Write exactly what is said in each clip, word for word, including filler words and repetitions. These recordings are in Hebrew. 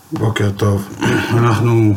בוקר טוב. אנחנו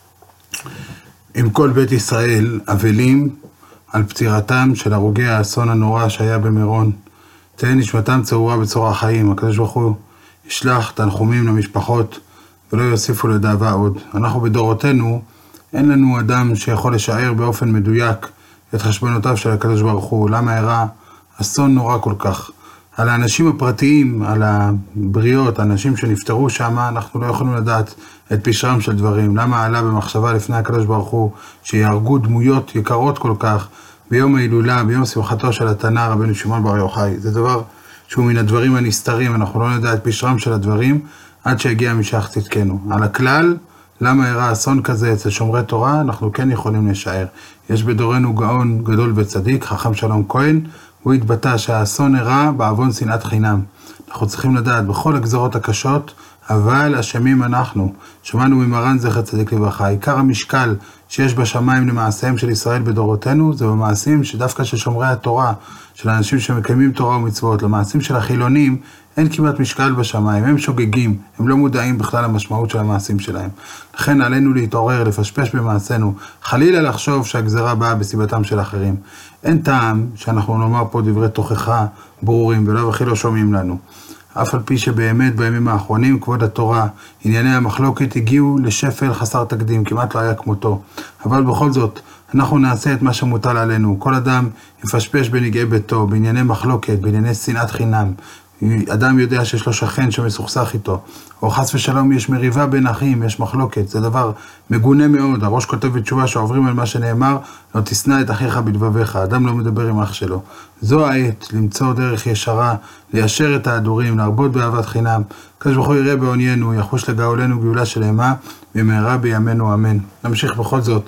עם כל בית ישראל אבלים על פטירתם של הרוגי האסון הנורא שהיה במירון. תהא נשמתם צרורה בצרור החיים. הקדוש ברוך הוא ישלח תנחומים למשפחות ולא יוסיפו לדאבה עוד. אנחנו בדורותינו אין לנו אדם שיכול לשער באופן מדויק את חשבונותיו של הקדוש ברוך הוא. למה אירע אסון נורא כל כך? על האנשים הפרטיים, על הבריות, האנשים שנפטרו שם, אנחנו לא יכולים לדעת את פשרם של דברים. למה עלה במחשבה לפני הקדוש ברוך הוא שיהרגו דמויות יקרות כל כך ביום ההילולה, ביום שמחתו של התנא רבנו שמעון בר יוחאי? זה דבר שהוא מן הדברים הנסתרים, אנחנו לא נדע את פשרם של הדברים עד שיגיע משך צדקנו. על הכלל, למה אירע אסון כזה אצל שומרי תורה, אנחנו כן יכולים לשער. יש בדורנו גאון גדול וצדיק, חכם שלום כהן, הוא התבטא שהאסון אירע בעוון שנאת חינם. אנחנו צריכים לדעת בכל הגזרות הקשות, אבל אשמים אנחנו. שמענו ממרן זכר צדיק לברכה. עיקר המשקל שיש בשמיים למעשיהם של ישראל בדורותינו, זה במעשים שדווקא של שומרי התורה, של האנשים שמקיימים תורה ומצוות. למעשים של החילונים אין כמעט משקל בשמיים, הם שוגגים, הם לא מודעים בכלל למשמעות של המעשים שלהם. לכן עלינו להתעורר, לפשפש במעשינו, חלילה לחשוב שהגזרה באה בסיבתם של אחרים. אין טעם שאנחנו נאמר פה דברי תוכחה ברורים ולא וכי לא שומעים לנו. אף על פי שבאמת בימים האחרונים כבוד התורה, ענייני המחלוקת הגיעו לשפל חסר תקדים, כמעט לא היה כמותו. אבל בכל זאת, אנחנו נעשה את מה שמוטל עלינו. כל אדם יפשפש בנגעי ביתו, בענייני מחלוקת, בענייני שנאת חינם. אדם יודע שיש לו שכן שמסוכסך איתו, או חס ושלום יש מריבה בין אחים, יש מחלוקת, זה דבר מגונה מאוד. הראש כותב בתשובה שעוברים על מה שנאמר, לא תשנא את אחיך בלבביך, אדם לא מדבר עם אח שלו. זו העת למצוא דרך ישרה, ליישר את ההדורים, להרבות באהבת חינם. הקדוש ברוך הוא יראה בעניינו, יחוש לגאולנו גאולה שלמה, במהרה בימינו אמן. נמשיך בכל זאת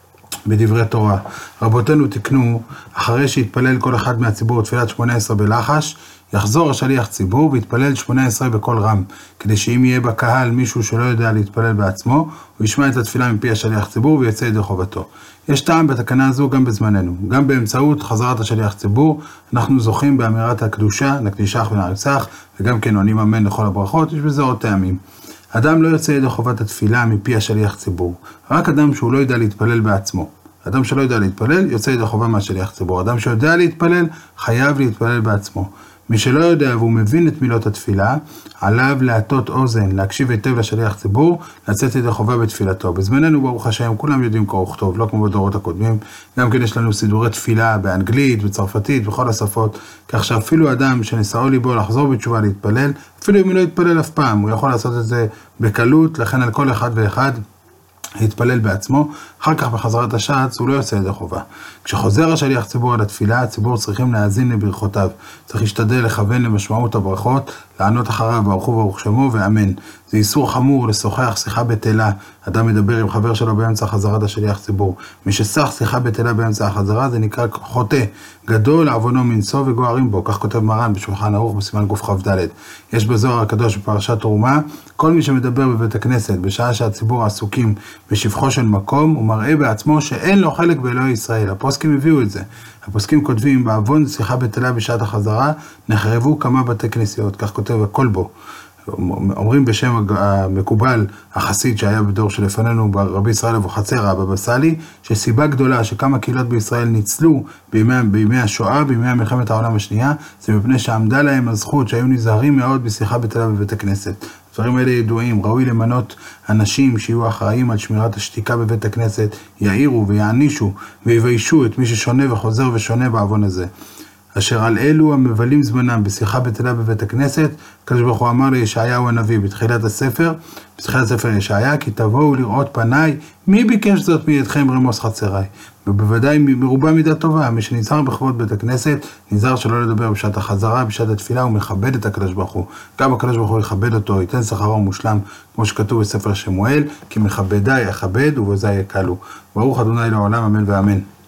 בדברי תורה. רבותינו תקנו, אחרי שהתפלל כל אחד מהציבור תפילת שמונה עשרה בלחש, יחזור השליח ציבור ויתפלל שמונה עשרה בכל רם, כדי שאם יהיה בקהל מישהו שלא יודע להתפלל בעצמו, הוא ישמע את התפילה מפי השליח ציבור ויצא ידי חובתו. יש טעם בתקנה הזו גם בזמננו. גם באמצעות חזרת השליח ציבור, אנחנו זוכים באמירת הקדושה, נקדישך ונעריצך, וגם כן עונים אמן לכל הברכות. יש בזה עוד טעמים. אדם לא יוצא ידי חובת התפילה מפי השליח ציבור. רק אדם שהוא לא יודע להתפלל בעצמו. אדם שלא יודע להתפלל, יוצא ידי חובה מהשליח ציבור. אדם שיודע להתפלל, חייב להתפלל בעצמו. מי שלא יודע והוא מבין את מילות התפילה, עליו להטות אוזן, להקשיב היטב לשליח ציבור, לצאת ידי חובה בתפילתו. בזמננו ברוך השם, כולם יודעים קרוא וכתוב, לא כמו בדורות הקודמים. גם כן יש לנו סידורי תפילה באנגלית, בצרפתית, בכל השפות, כך שאפילו אדם שנשאו ליבו לחזור בתשובה להתפלל, אפילו אם הוא לא יתפלל אף פעם, הוא יכול לעשות את זה בקלות. לכן על כל אחד ואחד להתפלל בעצמו. אחר כך בחזרת השעץ הוא לא יוצא ידי חובה. כשחוזר השליח ציבור על התפילה, הציבור צריכים להאזין לברכותיו. צריך להשתדל לכוון למשמעות הברכות, לענות אחריו ברכו וברוך שמו ואמן. זה איסור חמור לשוחח שיחה בטלה. אדם מדבר עם חבר שלו באמצע חזרת השליח ציבור. מי ששח שיחה בטלה באמצע החזרה זה נקרא חוטא. גדול עוונו מנשוא וגוערים בו. כך כותב מרן בשולחן ערוך בסימן קכ"ד. יש בזוהר הקדוש בפרשת תרומה, כל מי שמדבר בבית הכנסת בשעה שהציבור עסוקים בשבחו של מקום, הוא מראה בעצמו שאין לו חלק באלוהי ישראל. הפוסקים הביאו את זה. הפוסקים כותבים, בעוון שיחה בטלה בשעת החזרה, נחרבו כמה בתי כנסיות, כך כותב הכל בו. אומרים בשם המקובל, החסיד שהיה בדור שלפנינו, רבי ישראל אבוחצירא, הבבא סאלי, שסיבה גדולה שכמה קהילות בישראל ניצלו בימי, בימי השואה, בימי מלחמת העולם השנייה, זה מפני שעמדה להם הזכות שהיו נזהרים מאוד בשיחה בטלה בבית הכנסת. דברים האלה ידועים. ראוי למנות אנשים שיהיו אחראים על שמירת השתיקה בבית הכנסת, יעירו ויענישו ויביישו את מי ששונה וחוזר ושונה בעוון הזה. אשר על אלו המבלים זמנם בשיחה בטלה בבית הכנסת, הקדוש ברוך הוא אמר לישעיהו הנביא בתחילת הספר, בתחילת הספר ישעיה, כי תבואו לראות פניי, מי ביקש זאת מידכם רמוס חצריי? ובוודאי מרובה מידה טובה, מי שנזהר בכבוד בית הכנסת, נזהר שלא לדבר בשעת החזרה, בשעת התפילה, הוא מכבד את הקדוש ברוך הוא. גם הקדוש ברוך הוא יכבד אותו, ייתן שכרו מושלם, כמו שכתוב בספר שמואל, כי מכבדי יכבד ובזה יקלו. ברוך ה' לעולם, אמן ואמן.